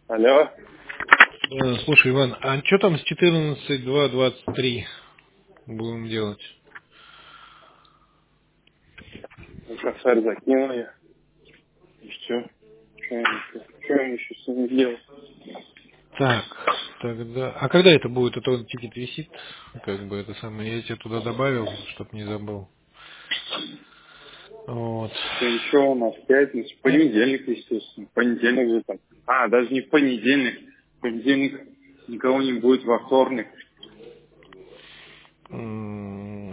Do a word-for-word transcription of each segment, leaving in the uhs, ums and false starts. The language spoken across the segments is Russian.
Алло. Э, Слушай, Иван, а что там с четырнадцать два двадцать три будем делать? Ну, косарь закинул я. И все. Что я еще, что я еще с ним делал? Так, тогда... А когда это будет? Это он тикет висит? Как бы это самое... Я тебя туда добавил, чтоб не забыл. Вот. Что еще у нас? Пятница, понедельник, естественно. Понедельник же там. А, даже не в понедельник. В понедельник никого не будет, во вторник. М,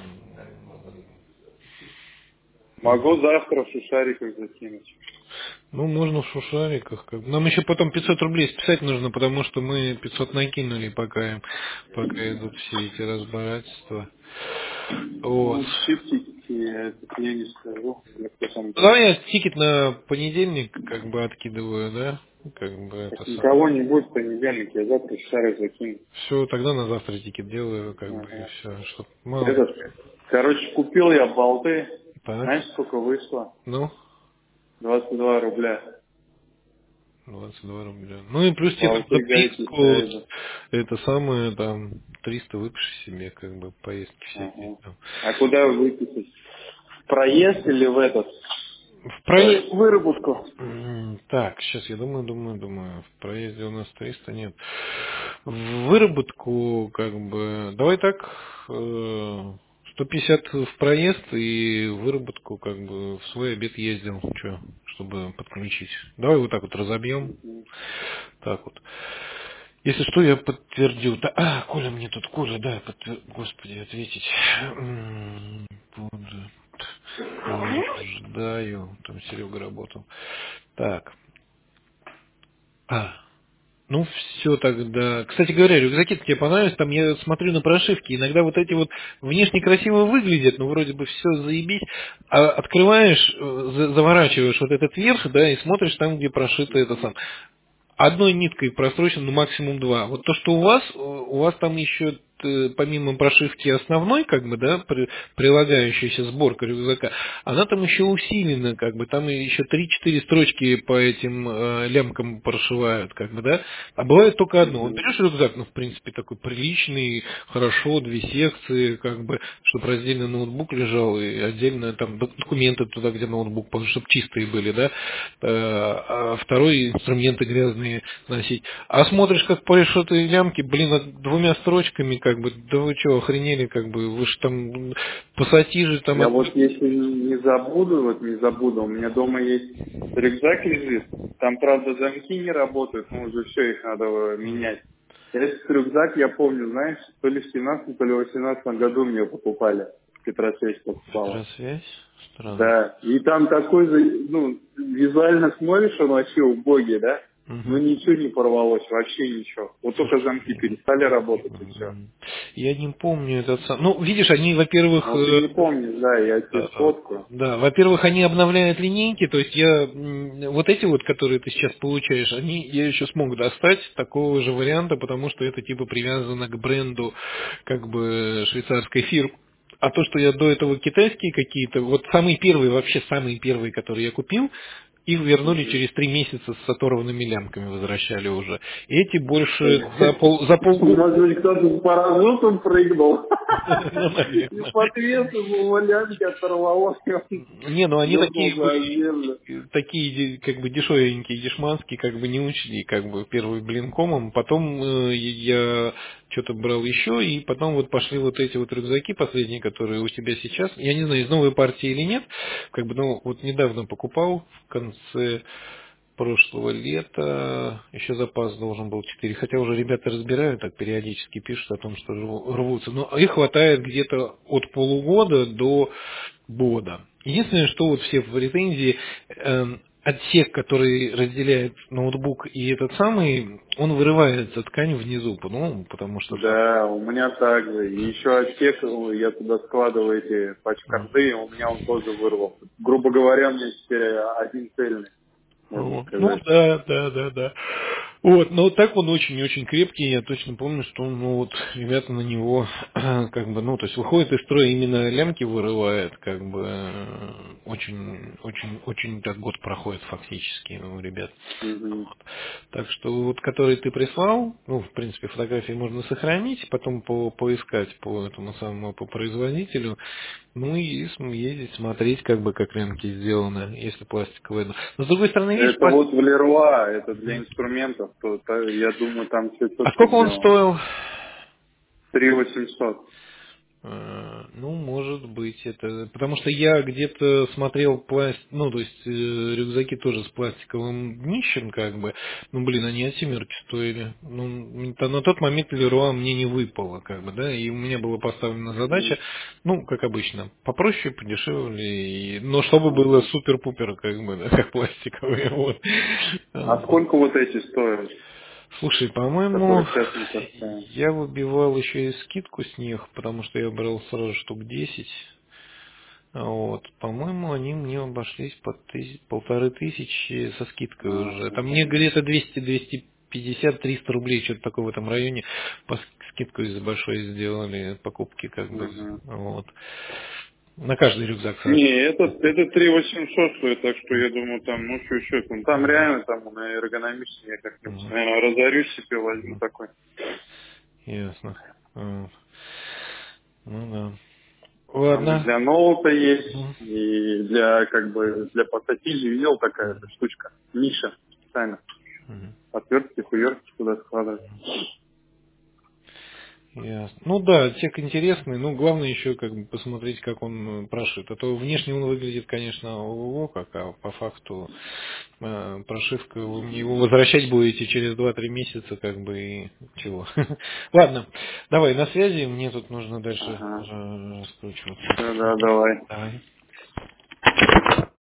Могу завтра в шишариках закинуть. Ну, можно в шушариках. Как... бы. Нам еще потом пятьсот рублей списать нужно, потому что мы пятьсот накинули, пока, пока идут все эти разбирательства. Вот. Ну, шифтики, я это я не скажу. Или кто там Ну, будет. давай я тикет на понедельник как бы откидываю, да? Как бы это Так самое. никого не будет в понедельник, я завтра в шишарик закину. Все, тогда на завтра тикет делаю, как бы, и Ага. все. Чтоб мало ли. Этот, короче, купил я болты. Так, Знаешь, сколько вышло? ну, двадцать два рубля. двадцать два рубля. Ну и плюс тебе там за Болты гайки поездку, стоят. это самое, там, триста выпиши себе, как бы, поездки всякие Ага. там. А куда выписать? В проезд или в этот? В Э, проезд... в выработку. М, Так, сейчас я думаю, думаю, думаю. В проезде у нас триста нет. В выработку, как бы, давай так, э, сто пятьдесят в проезд и в выработку, как бы, в свой обед ездил, что, чтобы подключить. Давай вот так вот разобьем. Мгм. Так вот. Если что, я подтвердил. Да, а, Коля мне тут, Коля, да, подтвер... Господи, ответить. М, Подтверждаю. Там Серега работал. Так. А, ну все тогда. Кстати говоря, рюкзаки тебе понравились, там я смотрю на прошивки, иногда вот эти вот внешне красиво выглядят, ну вроде бы все заебись, а открываешь, э, за- заворачиваешь вот этот верх, да, и смотришь там, где прошито это сам. Одной ниткой просрочено, ну максимум два. Вот то, что у вас, э, у вас там еще э, помимо прошивки основной, как бы, да, при- прилагающаяся сборка рюкзака, она там еще усилена, как бы, там еще три-четыре строчки по этим э, лямкам прошивают, как бы, да. А бывает только одно. Вот Мгм. берешь рюкзак, ну, в принципе, такой приличный, хорошо, две секции, как бы, чтобы раздельно ноутбук лежал и отдельно там док- документы туда, где ноутбук, чтобы чистые были, да. Э, А второй инструменты грязные носить. А смотришь, как по решетой лямке, блин, а двумя строчками, как бы, да вы что, охренели, как бы, вы же там пассатижи там Я от... вот если не забуду, вот не забуду, у меня дома есть рюкзак лежит. Там, правда, замки не работают, но уже все, их надо э, менять. Этот рюкзак, я помню, знаешь, то ли в семнадцатом, то ли в восемнадцатом году мне покупали. Петросвязь покупала. Петросвязь? Странно. Да, и там такой же, ну, визуально смотришь, он вообще убогий, да? Ну, Мгм. ничего не порвалось, вообще ничего. Вот только замки перестали работать, и все. М, Я не помню этот сам. Ну, видишь, они, во-первых, Ну, ты э, не помнишь, да, я тебе э, сфоткаю. да, во-первых, они обновляют линейки, то есть я м, вот эти вот, которые ты сейчас получаешь, они я еще смог достать такого же варианта, потому что это типа привязано к бренду как бы швейцарской фирмы. А то, что я до этого китайские какие-то, вот самые первые, вообще самые первые, которые я купил, их вернули Мгм. через три месяца с оторванными лямками, возвращали уже. Эти больше за, пол, за полгода. Может быть, кто-то с парашютом прыгнул Ну, и наверное. по ответу его лямки оторвалось, и он Не, ну они такие шлепнулся были, о землю. такие де- как бы дешевенькие, дешманские, как бы не учли, как бы первый блин комом, потом э, я что-то брал еще, и потом вот пошли вот эти вот рюкзаки последние, которые у тебя сейчас, я не знаю, из новой партии или нет, как бы, ну, вот недавно покупал в конце прошлого лета, еще запас должен был четыре, хотя уже ребята разбирают, так периодически пишут о том, что рву- рвутся, но их хватает где-то от полугода до года. Единственное, что вот все в претензии, эм, отсек, который разделяет ноутбук и этот самый, он вырывается, ткань внизу, ну, потому что там... Да, у меня так же. И еще отсек, ну, я туда складываю эти пачкарды, и у меня он тоже вырвал. Грубо говоря, у меня теперь один цельный, можно Ну, ну, сказать. да, да, да, да. Вот, но вот так он очень-очень крепкий, я точно помню, что ну вот ребята на него как бы, ну, то есть выходит из строя, именно лямки вырывает, как бы очень, очень, очень так год проходит фактически у ребят. Мгм. Вот. Так что вот, который ты прислал, ну, в принципе, фотографии можно сохранить, потом по, поискать по этому самому, по производителю, ну и см- ездить, смотреть, как бы, как лямки сделаны, если пластиковые. Но с другой стороны, видишь, Это пластик... вот в Леруа, это для инструментов, то, то я думаю, там все А четко сколько он сделано. стоил? три восемьсот. Э, Ну, может быть, это... Потому что я где-то смотрел пласт... ну, то есть, э, рюкзаки тоже с пластиковым днищем, как бы. Ну, блин, они от семерки стоили. Ну, то- на тот момент Леруа мне не выпало, как бы, да, и у меня была поставлена Мгм. задача, ну, как обычно, попроще, подешевле, и... но чтобы было Ага. супер-пупер, как бы, да, как пластиковые, вот. А А, сколько вот эти стоят, Слушай, по-моему, которые сейчас мы таскаем? я выбивал еще и скидку с них, потому что я брал сразу штук десять. Вот, по-моему, они мне обошлись по тысяч, полторы тысячи со скидкой уже. Там мне где-то двести, двести пятьдесят, триста рублей, что-то такое в этом районе, по ск- скидку из большой сделали покупки, как бы. Ага. Вот. На каждый рюкзак, Не, соответственно. это, это три восемьсот стоит, так что я думаю, там, ну, чуть-чуть. Ну, там реально, там, он эргономичный, я как-нибудь, Мгм. наверное, разорюсь себе, возьму Мгм. такой. Ясно. Вот. Ну да. Там и Ладно. для ноута есть, Мгм. и для, как бы, для пассатижи видел такая эта Мгм. штучка, ниша, специально. Мгм. Отвертки, хуертки туда складывать. Ясно. Ну да, тек интересный, ну главное еще как бы посмотреть, как он э, прошит. А то внешне он выглядит, конечно, ого, как, а по факту э, прошивка, вы мне его возвращать будете через два-три месяца, как бы и чего. Ладно, давай на связи, мне тут нужно дальше Ага. э, раскручиваться. Все, да, давай. Давай.